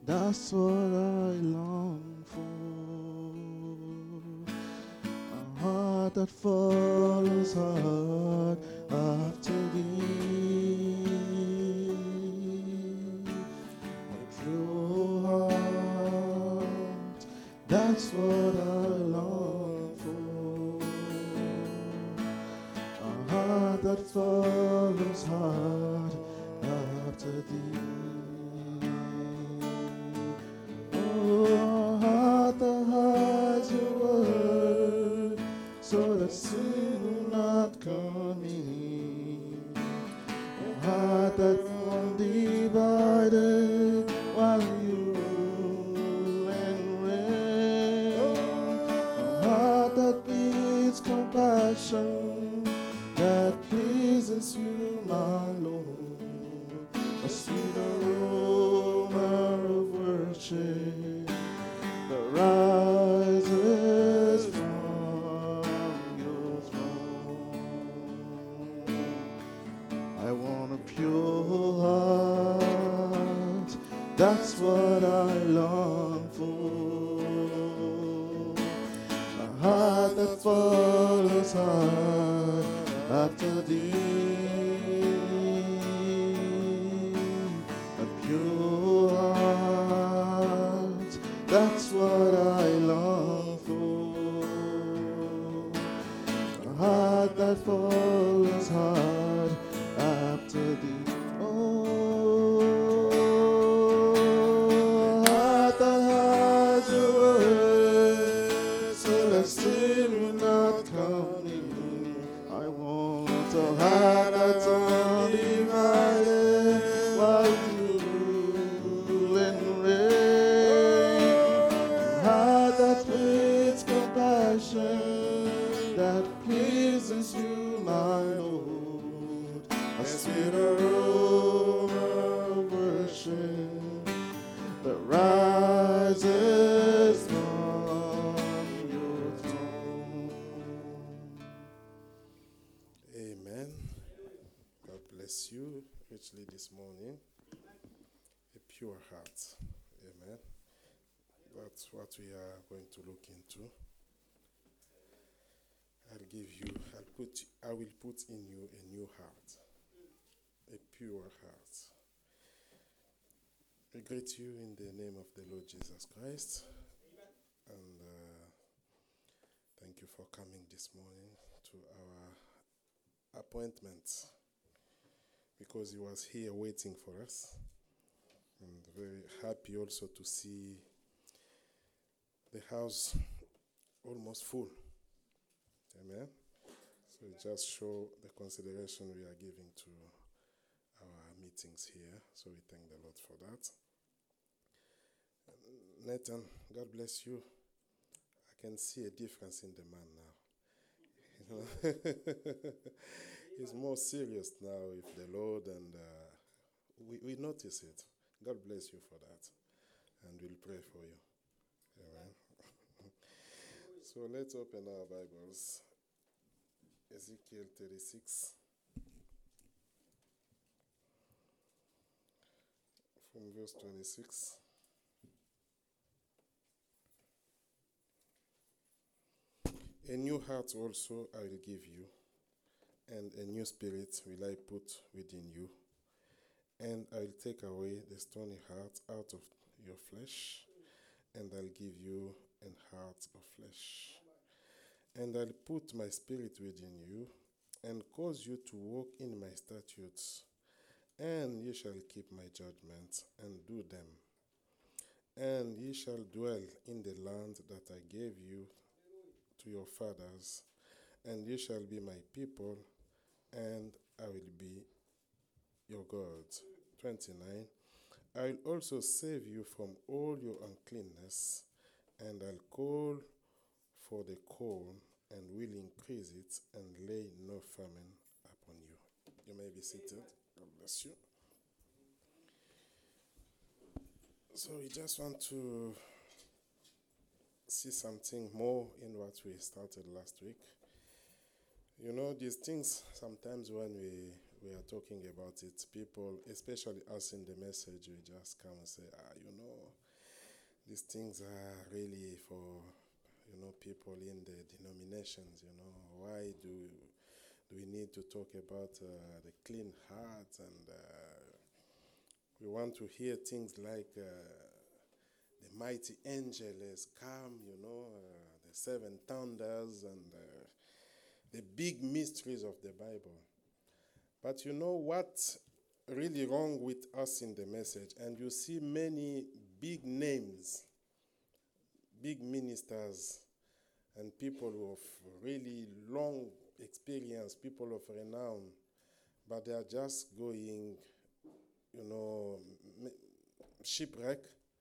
That's what I long for. A heart that follows hard after thee. A pure heart, that's what I long for. A heart that follows hard after thee. Oh, a heart that hides your word, so that sin will not come in. A heart that's undivided while you rule and reign. A heart that needs compassion, that pleases you, my Lord. A sweet aroma of worship that rises from your throne. I want a pure heart, that's what I long for. A heart that follows hard after thee. A pure heart, that's what I long for. A heart that follows hard after thee. Oh, a heart that has your word, so that sin will not come in. I want a heart that's undivided while you rule and reign. A heart that needs compassion, that pleases you, my Lord. A sweet aroma of worship that rises from your throne. Amen. God bless you richly this morning. A pure heart. Amen. That's what we are going to look into. I will put in you a new heart. A pure heart. I greet you in the name of the Lord Jesus Christ. And thank you for coming this morning to our appointment, because he was here waiting for us. And very happy also to see the house almost full. Amen. So it just show the consideration we are giving to our meetings here. So we thank the Lord for that. Nathan, God bless you. I can see a difference in the man now. He's more serious now with the Lord, and we notice it. God bless you for that. And we'll pray for you. Amen. So let's open our Bibles. Ezekiel 36. From verse 26. A new heart also I will give you, and a new spirit will I put within you, and I will take away the stony heart out of your flesh, and I'll give you an heart of flesh. And I'll put my spirit within you, and cause you to walk in my statutes, and ye shall keep my judgments, and do them. And ye shall dwell in the land that I gave you to your fathers, and ye shall be my people, and I will be your God. 29. I will also save you from all your uncleanness, and I'll call for the corn, and will increase it, and lay no famine upon you. You may be seated. God bless you. So we just want to see something more in what we started last week. You know, these things, sometimes when we are talking about it, people, especially us in the message, we just come and say, these things are really for, people in the denominations, Why do we need to talk about the clean heart? And we want to hear things like the mighty angel has come, the seven thunders and the big mysteries of the Bible. But you know what's really wrong with us in the message? And you see many big names, big ministers, and people of really long experience, people of renown, but they are just going, shipwreck.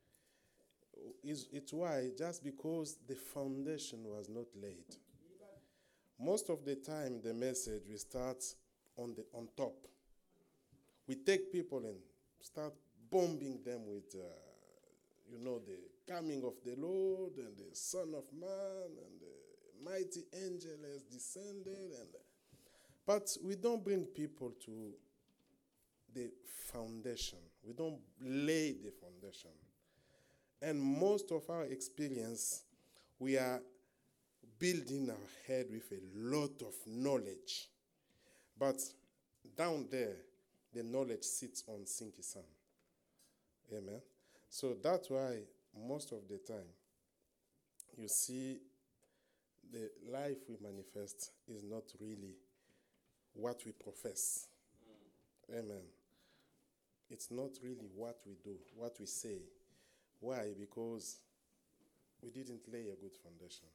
It's why? Just because the foundation was not laid. Most of the time, the message we start on top. We take people and start bombing them with, the coming of the Lord and the Son of Man and the mighty angel has descended. But we don't bring people to the foundation. We don't lay the foundation. And most of our experience, we are building our head with a lot of knowledge. But down there, the knowledge sits on sinky sand. Amen. So that's why most of the time, you see the life we manifest is not really what we profess. Amen. It's not really what we do, what we say. Why? Because we didn't lay a good foundation.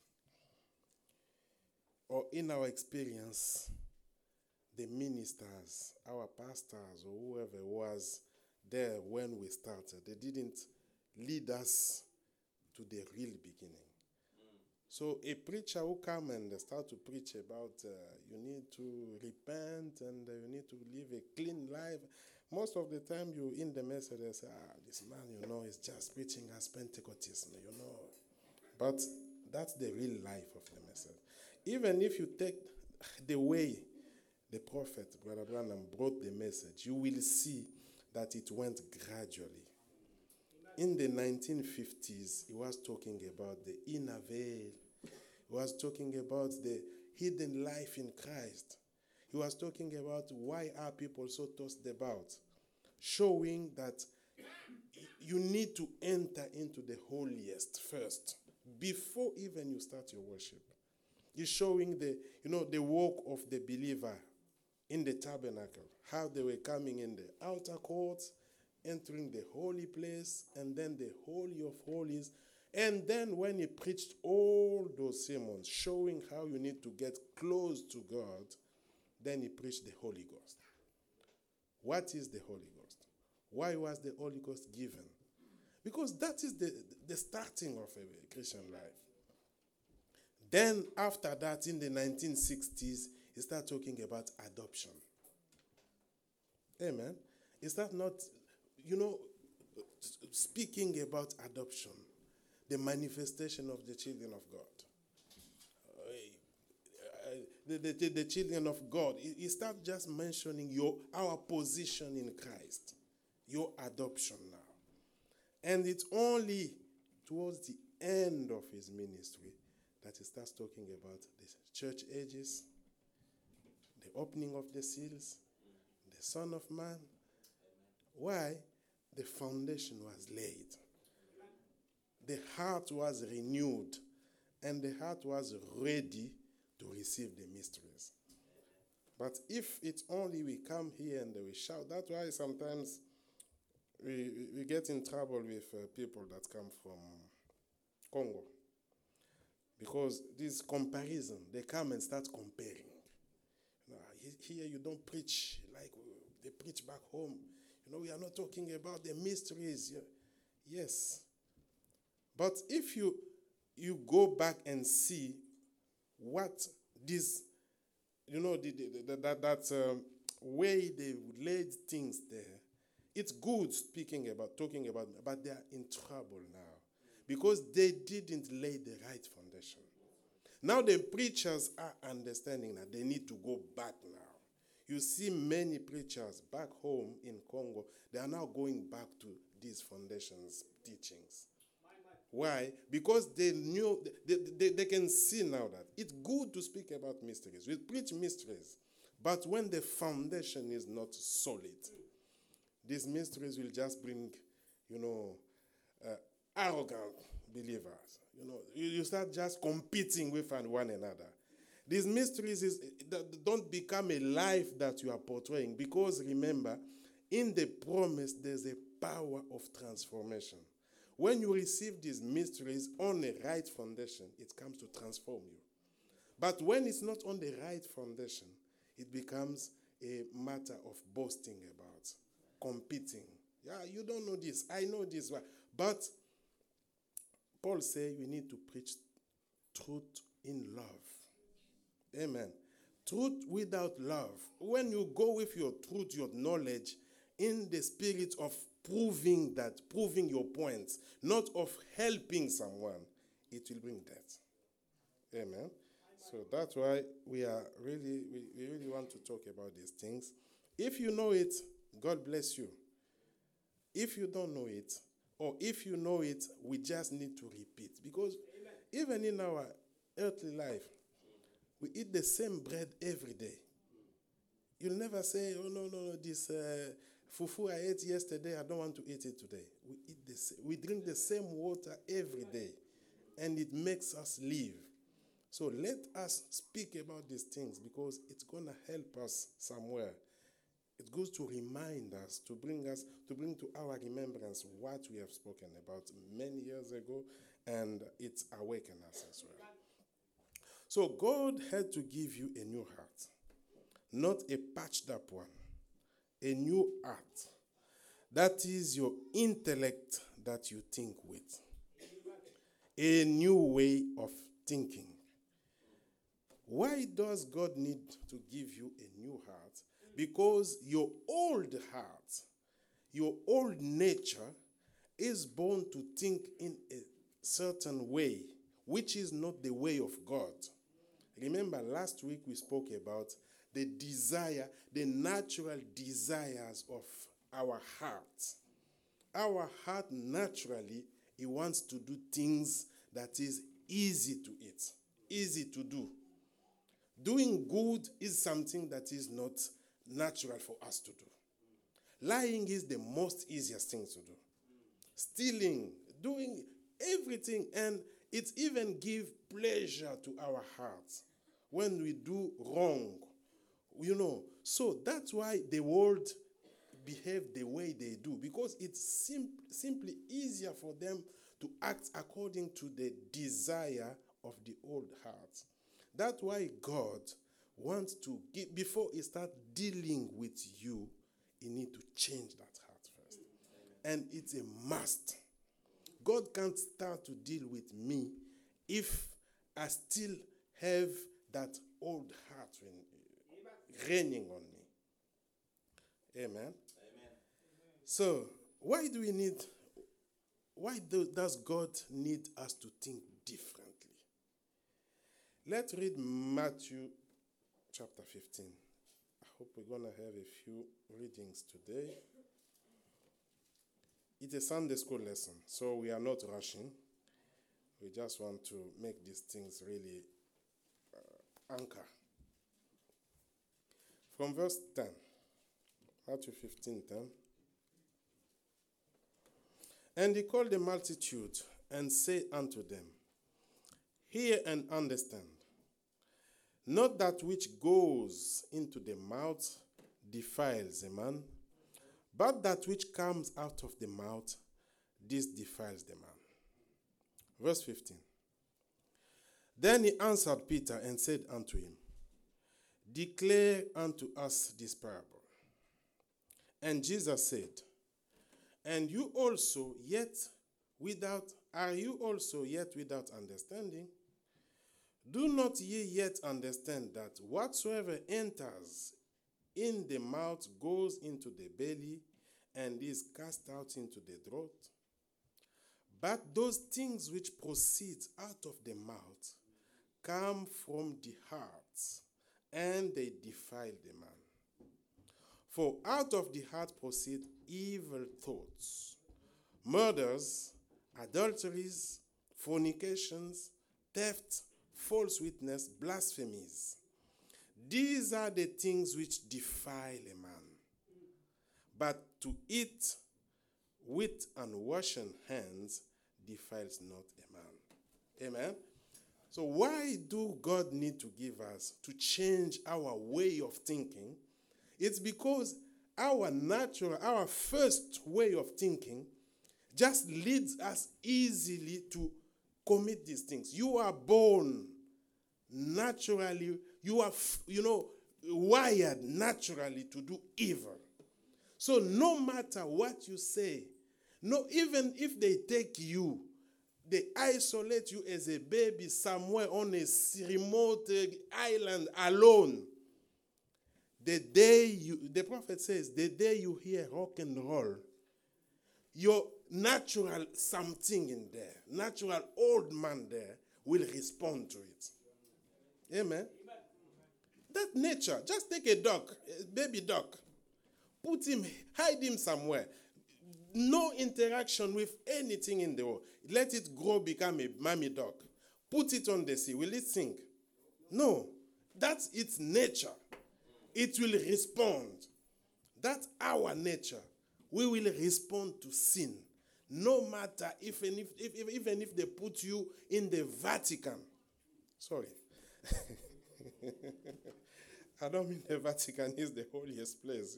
Or in our experience, the ministers, our pastors, or whoever was there when we started, they didn't lead us to the real beginning. So a preacher who come and start to preach about you need to repent and you need to live a clean life, most of the time you in the message they say, this man, is just preaching as Pentecostism, But that's the real life of the message. Even if you take the way the prophet, Brother Branham, brought the message, you will see that it went gradually. In the 1950s, he was talking about the inner veil. He was talking about the hidden life in Christ. He was talking about why are people so tossed about, showing that you need to enter into the holiest first, before even you start your worship. He's showing the walk of the believer in the tabernacle, how they were coming in the outer courts, entering the holy place, and then the Holy of Holies. And then when he preached all those sermons, showing how you need to get close to God, then he preached the Holy Ghost. What is the Holy Ghost? Why was the Holy Ghost given? Because that is the starting of a Christian life. Then after that, in the 1960s, he started talking about adoption. Amen. He started not, speaking about adoption, the manifestation of the children of God. The children of God. He started just mentioning our position in Christ, your adoption now. And it's only towards the end of his ministry that he starts talking about the church ages, the opening of the seals, the Son of Man. Why? The foundation was laid. The heart was renewed, and the heart was ready to receive the mysteries. But if it's only we come here and we shout, that's why sometimes we get in trouble with people that come from Congo. Because this comparison, they come and start comparing. Here you don't preach like they preach back home. We are not talking about the mysteries. Yes. But if you go back and see what this, that way they laid things there, it's good talking about, but they are in trouble now because they didn't lay the right foundation. Now the preachers are understanding that they need to go back now. You see many preachers back home in Congo, they are now going back to these foundations teachings. Why? Because they knew, they can see now that it's good to speak about mysteries. We preach mysteries. But when the foundation is not solid, these mysteries will just bring, arrogant believers. You start just competing with one another. These mysteries don't become a life that you are portraying, because remember, in the promise, there's a power of transformation. When you receive these mysteries on a right foundation, it comes to transform you. But when it's not on the right foundation, it becomes a matter of boasting about, competing. Yeah, you don't know this. I know this. But Paul says we need to preach truth in love. Amen. Truth without love. When you go with your truth, your knowledge, in the spirit of proving your points, not of helping someone, it will bring death. Amen. So that's why we really want to talk about these things. If you know it, God bless you. If you don't know it, or if you know it, we just need to repeat. Because even in our earthly life, we eat the same bread every day. You'll never say, oh, no, this fufu I ate yesterday, I don't want to eat it today. We drink the same water every day, and it makes us live. So let us speak about these things, because it's going to help us somewhere. It's good to remind us, to bring to our remembrance what we have spoken about many years ago, and it's awakened us as well. So God had to give you a new heart, not a patched up one, a new heart. That is your intellect that you think with, a new way of thinking. Why does God need to give you a new heart? Because your old heart, your old nature is born to think in a certain way, which is not the way of God. Remember, last week we spoke about the desire, the natural desires of our heart. Our heart naturally, it wants to do things that is easy to eat, easy to do. Doing good is something that is not natural for us to do. Lying is the most easiest thing to do. Stealing, doing everything, and it even gives pleasure to our hearts when we do wrong. So that's why the world behave the way they do, because it's simply easier for them to act according to the desire of the old heart. That's why God wants to give, before he starts dealing with you, he needs to change that heart first. And it's a must. God can't start to deal with me if I still have that old heart reigning on me. Amen. Amen. So, why does God need us to think differently? Let's read Matthew chapter 15. I hope we're going to have a few readings today. It's a Sunday school lesson, so we are not rushing. We just want to make these things really anchor. From verse 10, Matthew 15:10. And he called the multitude and said unto them, hear and understand. Not that which goes into the mouth defiles a man, but that which comes out of the mouth, this defiles the man. Verse 15. Then he answered Peter and said unto him, declare unto us this parable. And Jesus said, are you also yet without understanding? Do not ye yet understand that whatsoever enters in the mouth goes into the belly and is cast out into the throat? But those things which proceed out of the mouth come from the heart, and they defile the man. For out of the heart proceed evil thoughts, murders, adulteries, fornications, theft, false witness, blasphemies. These are the things which defile a man. But to eat with unwashen hands defiles not a man. Amen? So why do God need to give us to change our way of thinking? It's because our first way of thinking just leads us easily to commit these things. You are born naturally, you are, wired naturally to do evil. So no matter what you say, even if they take you, they isolate you as a baby somewhere on a remote island alone. The prophet says, the day you hear rock and roll, your natural something in there, natural old man there will respond to it. Amen. That nature, just take a dog, a baby dog, hide him somewhere. No interaction with anything in the world. Let it grow, become a mommy dog. Put it on the sea. Will it sink? No. That's its nature. It will respond. That's our nature. We will respond to sin. No matter even if they put you in the Vatican. Sorry. I don't mean the Vatican is the holiest place.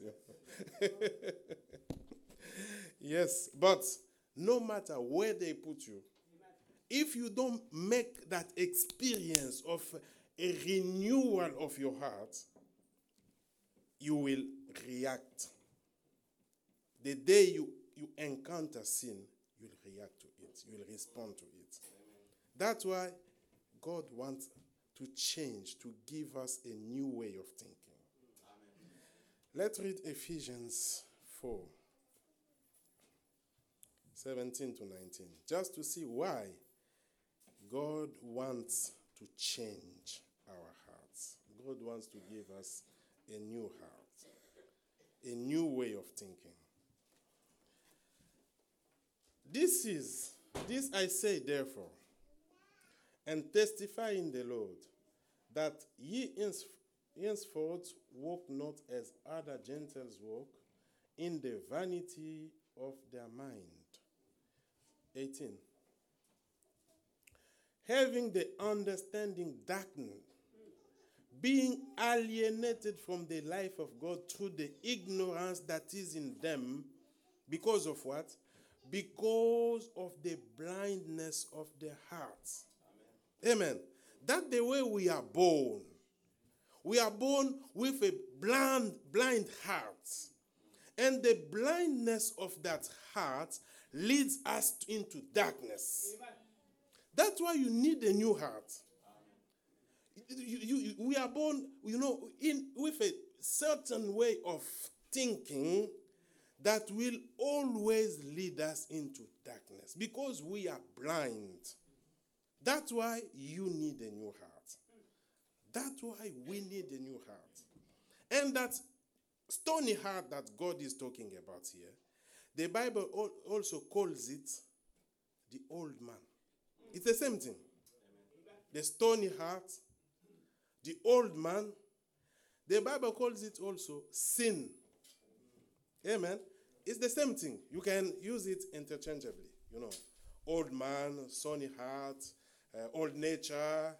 Yes, but no matter where they put you, if you don't make that experience of a renewal of your heart, you will react. The day you encounter sin, you'll react to it. You'll respond to it. That's why God wants to change, to give us a new way of thinking. Let's read Ephesians 4, 17 to 19, just to see why God wants to change our hearts. God wants to give us a new heart, a new way of thinking. This I say, therefore, and testify in the Lord, that ye henceforth walk not as other Gentiles walk, in the vanity of their mind. 18. Having the understanding darkened, being alienated from the life of God through the ignorance that is in them, because of what? Because of the blindness of their hearts. Amen. That's the way we are born. We are born with a blind heart. And the blindness of that heart leads us into darkness. Amen. That's why you need a new heart. We are born, with a certain way of thinking that will always lead us into darkness because we are blind. That's why you need a new heart. That's why we need a new heart. And that stony heart that God is talking about here, the Bible also calls it the old man. It's the same thing. The stony heart, the old man. The Bible calls it also sin. Amen. It's the same thing. You can use it interchangeably. Old man, stony heart, old nature.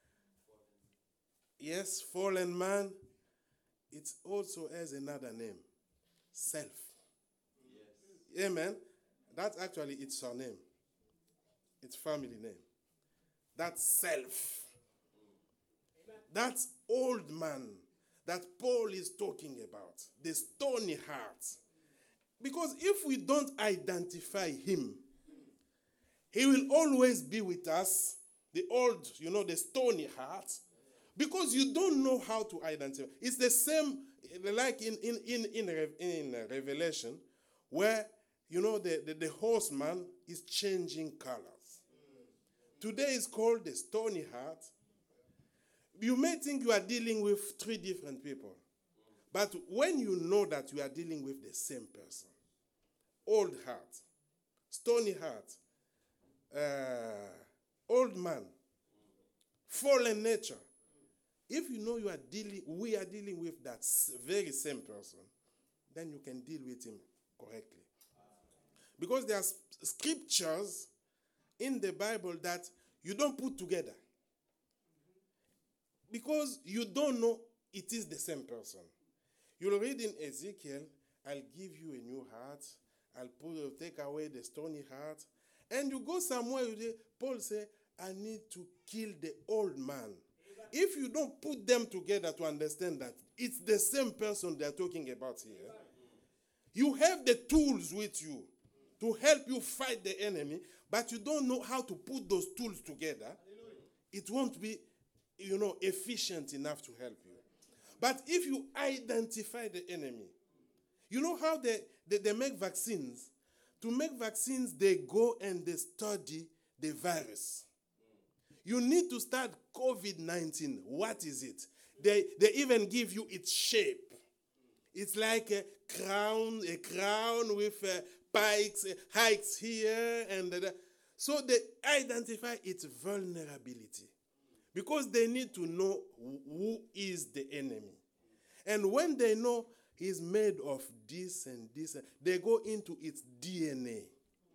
Yes, fallen man. It also has another name. Self. Yes. Amen. That's actually its surname. Its family name. That's self. That's old man that Paul is talking about. The stony heart. Because if we don't identify him, he will always be with us. The old, the stony heart. Because you don't know how to identify. It's the same like in Revelation, where, the horseman is changing colors. Today is called the stony heart. You may think you are dealing with 3 different people. But when you know that you are dealing with the same person, old heart, stony heart, old man, fallen nature. If you know we are dealing with that very same person, then you can deal with him correctly. Because there are scriptures in the Bible that you don't put together. Because you don't know it is the same person. You'll read in Ezekiel, I'll give you a new heart. I'll take away the stony heart. And you go somewhere, Paul says, I need to kill the old man. If you don't put them together to understand that it's the same person they're talking about here, you have the tools with you to help you fight the enemy, but you don't know how to put those tools together. It won't be, efficient enough to help you. But if you identify the enemy, you know how they make vaccines? To make vaccines, they go and they study the virus. You need to start COVID-19. What is it? They even give you its shape. It's like a crown with pikes, hikes here and so they identify its vulnerability because they need to know who is the enemy. And when they know he's made of this and this, they go into its DNA.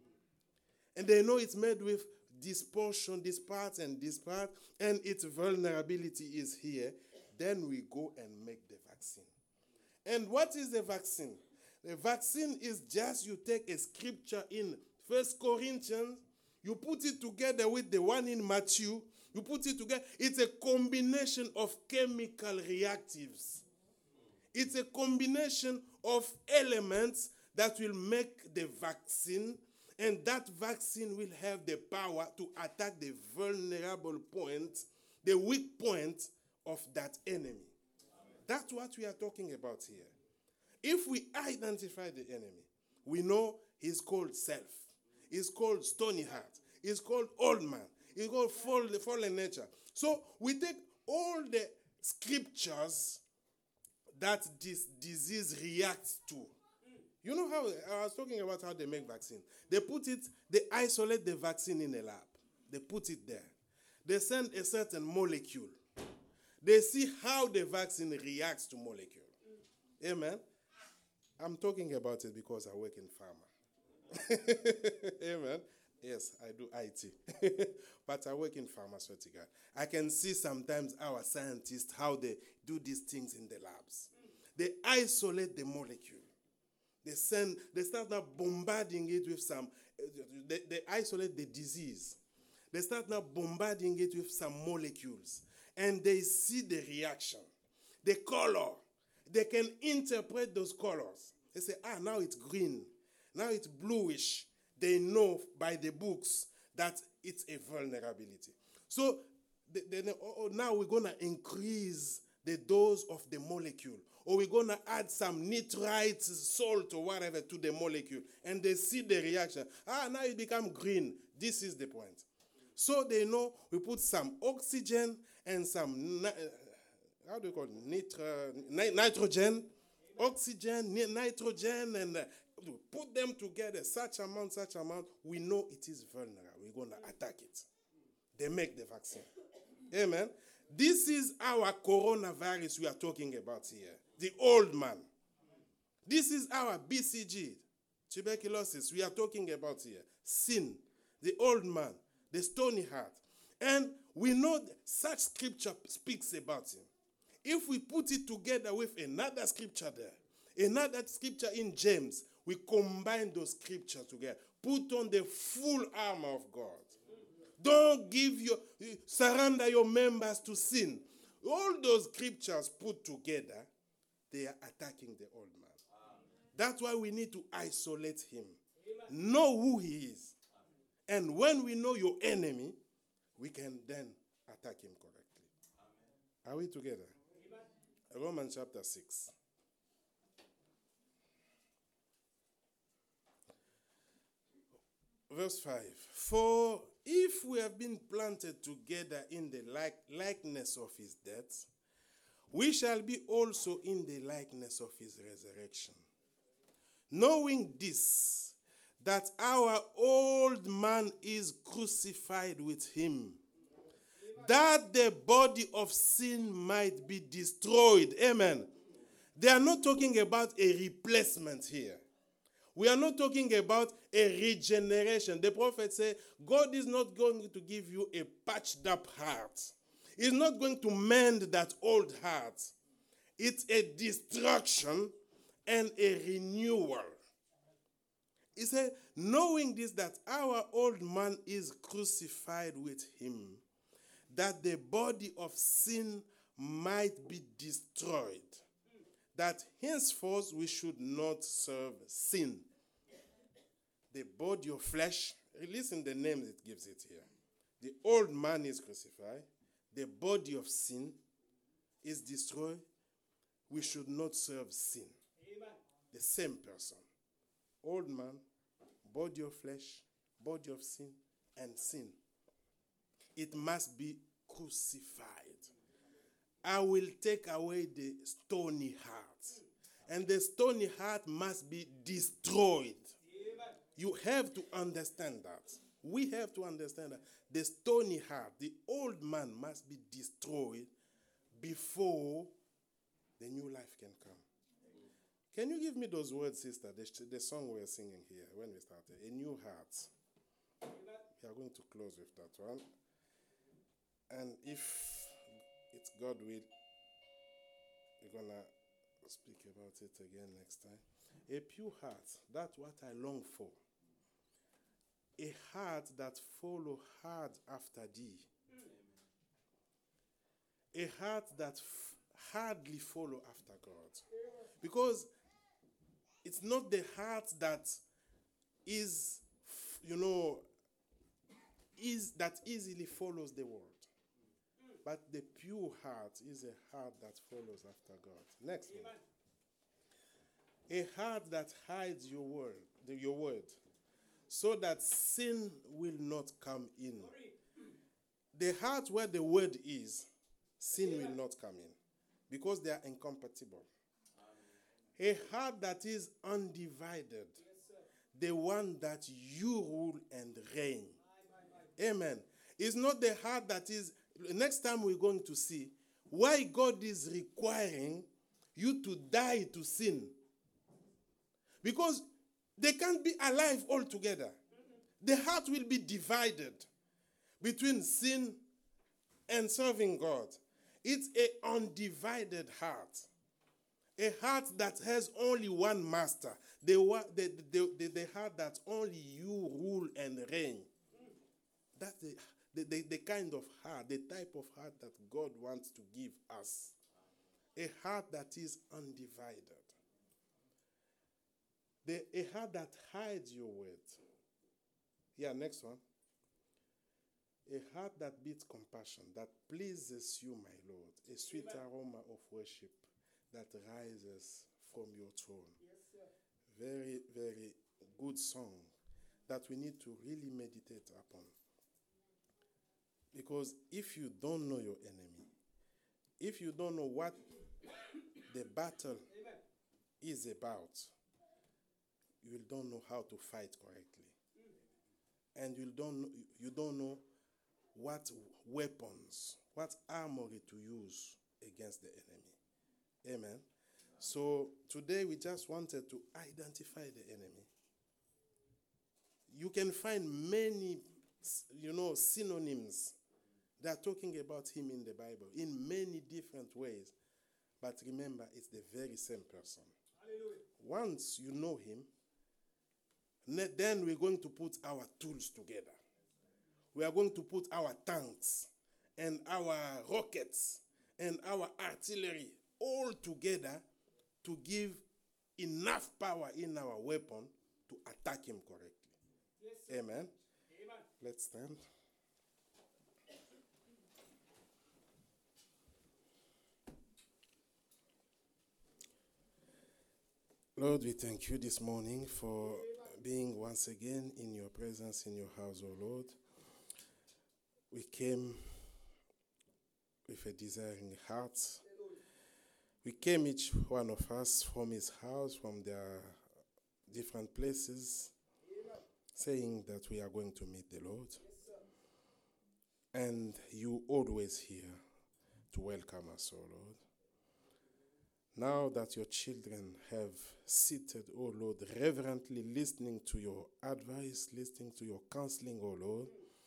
And they know it's made with this portion, this part, and this part, and its vulnerability is here. Then we go and make the vaccine. And what is the vaccine? The vaccine is just you take a scripture in 1 Corinthians, you put it together with the one in Matthew, you put it together. It's a combination of chemical reactives. It's a combination of elements that will make the vaccine, and that vaccine will have the power to attack the vulnerable point, the weak point of that enemy. That's what we are talking about here. If we identify the enemy, we know he's called self. He's called stony heart. He's called old man. He's called fallen nature. So we take all the scriptures that this disease reacts to. You know how, I was talking about how they make vaccine. They isolate the vaccine in a lab. They put it there. They send a certain molecule. They see how the vaccine reacts to molecule. Amen? I'm talking about it because I work in pharma. Amen? Yes, I do IT. But I work in pharmaceutical. I can see sometimes our scientists, how they do these things in the labs. They isolate the molecule. They start now bombarding it with they isolate the disease. They start now bombarding it with some molecules. And they see the reaction, the color. They can interpret those colors. They say, now it's green. Now it's bluish. They know by the books that it's a vulnerability. So now we're going to increase the dose of the molecule. Or we're going to add some nitrite, salt, or whatever to the molecule. And they see the reaction. Now it becomes green. This is the point. So they know we put some oxygen and some, how do you call it? Nitrogen. Oxygen, nitrogen, and put them together, such amount, we know it is vulnerable. We're going to attack it. They make the vaccine. Amen. This is our coronavirus we are talking about here. The old man. This is our BCG, tuberculosis, we are talking about here. Sin, the old man, the stony heart. And we know such scripture speaks about him. If we put it together with another scripture there, another scripture in James, we combine those scriptures together. Put on the full armor of God. Don't surrender your members to sin. All those scriptures put together, they are attacking the old man. That's why we need to isolate him. Know who he is. And when we know your enemy, we can then attack him correctly. Are we together? Romans chapter 6. Verse 5. For if we have been planted together in the likeness of his death, we shall be also in the likeness of his resurrection. Knowing this, that our old man is crucified with him, That the body of sin might be destroyed. Amen. They are not talking about a replacement here. We are not talking about a regeneration. The prophet said, God is not going to give you a patched up heart. He's not going to mend that old heart. It's a destruction and a renewal. He said, knowing this, that our old man is crucified with him, that the body of sin might be destroyed, that henceforth we should not serve sin. The body of flesh, listen the name it gives it here. The old man is crucified. The body of sin is destroyed. We should not serve sin. Amen. The same person. Old man, body of flesh, body of sin, and sin. It must be crucified. I will take away the stony heart. And the stony heart must be destroyed. Amen. You have to understand that. We have to understand that the stony heart, the old man, must be destroyed before the new life can come. Can you give me those words, sister? The song we are singing here when we started. A new heart. We are going to close with that one. And if it's God will, we're going to speak about it again next time. A pure heart, that's what I long for. A heart that follow hard after thee. A heart that hardly follow after God. Because it's not the heart that is, that easily follows the world. But the pure heart is a heart that follows after God. Next one. A heart that hides your word, so that sin will not come in. The heart where the word is, sin will not come in, because they are incompatible. A heart that is undivided, the one that you rule and reign. Amen. It's not the heart that is, next time we're going to see why God is requiring you to die to sin. Because they can't be alive altogether. The heart will be divided between sin and serving God. It's an undivided heart. A heart that has only one master. The heart that only you rule and reign. That's the kind of heart, the type of heart that God wants to give us. A heart that is undivided. A heart that hides your word. Yeah, next one. A heart that beats compassion, that pleases you, my Lord. A sweet aroma of worship that rises from your throne. Yes, sir. Very, very good song that we need to really meditate upon. Because if you don't know your enemy, if you don't know what the battle is about, you don't know how to fight correctly. And you don't know what weapons, what armory to use against the enemy. Amen. So today we just wanted to identify the enemy. You can find many, synonyms that are talking about him in the Bible in many different ways. But remember, it's the very same person. Hallelujah. Once you know him, then we're going to put our tools together. We are going to put our tanks and our rockets and our artillery all together to give enough power in our weapon to attack him correctly. Yes, amen. Amen. Let's stand. Lord, we thank you this morning for being once again in your presence, in your house, oh Lord. We came with a desiring heart. We came, each one of us, from his house, from their different places, saying that we are going to meet the Lord. And you always here to welcome us, O Lord. Now that your children have seated, O Lord, reverently listening to your advice, listening to your counseling, O Lord,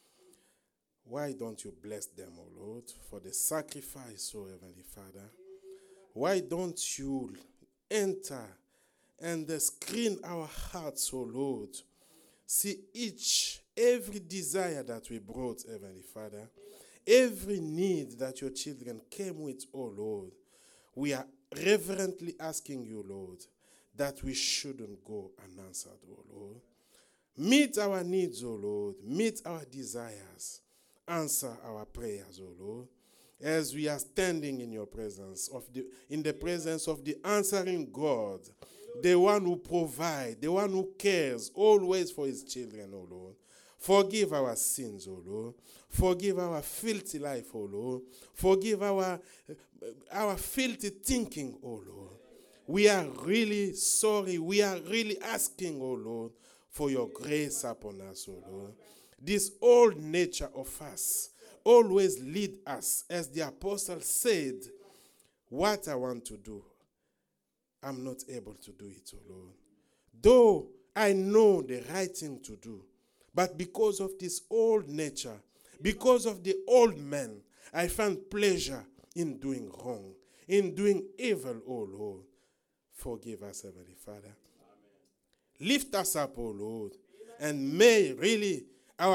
why don't you bless them, O Lord, for the sacrifice, O Heavenly Father? Why don't you enter and screen our hearts, O Lord? See every desire that we brought, Heavenly Father, every need that your children came with, O Lord. We are reverently asking you, Lord, that we shouldn't go unanswered, O Lord. Meet our needs, O Lord. Meet our desires. Answer our prayers, O Lord, as we are standing in your presence, in the presence of the answering God, the one who provides, the one who cares always for his children, O Lord. Forgive our sins, O Lord. Forgive our filthy life, O Lord. Forgive our filthy thinking, O Lord. We are really sorry. We are really asking, O Lord, for your grace upon us, O Lord. This old nature of us always lead us, as the apostle said, what I want to do, I'm not able to do it, O Lord. Though I know the right thing to do, but because of this old nature, because of the old man, I find pleasure in doing wrong, in doing evil, O Lord. Forgive us, Heavenly Father. Amen. Lift us up, O Lord, and may really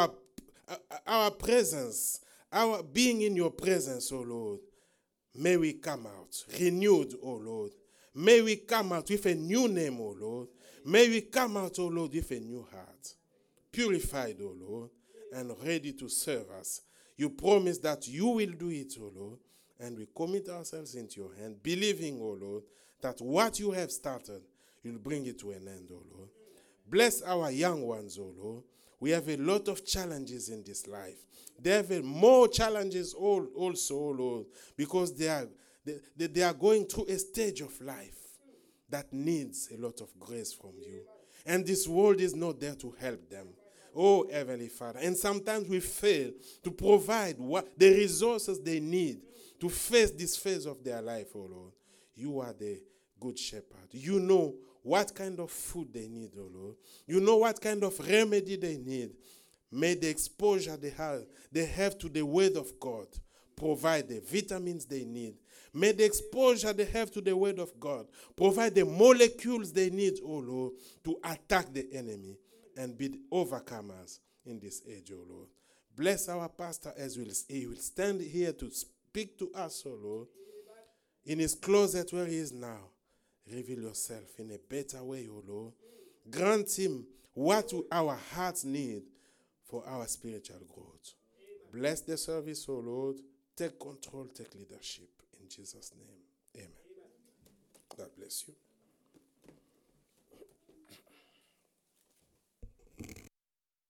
our presence, our being in your presence, O Lord, may we come out renewed, O Lord. May we come out with a new name, O Lord. May we come out, O Lord, with a new heart. Purified, O Lord, and ready to serve us. You promise that you will do it, O Lord, and we commit ourselves into your hand, believing, O Lord, that what you have started, you'll bring it to an end, O Lord. Bless our young ones, O Lord. We have a lot of challenges in this life. They have more challenges also, O Lord, because they are going through a stage of life that needs a lot of grace from you. And this world is not there to help them. Oh, Heavenly Father. And sometimes we fail to provide the resources they need to face this phase of their life, oh Lord. You are the good shepherd. You know what kind of food they need, oh Lord. You know what kind of remedy they need. May the exposure they have to the word of God provide the vitamins they need. May the exposure they have to the word of God provide the molecules they need, oh Lord, to attack the enemy and be the overcomers in this age, oh Lord. Bless our pastor as he will stand here to speak to us, oh Lord. In his closet where he is now, reveal yourself in a better way, oh Lord. Grant him what our hearts need for our spiritual growth. Bless the service, oh Lord. Take control, take leadership. In Jesus' name, amen. God bless you.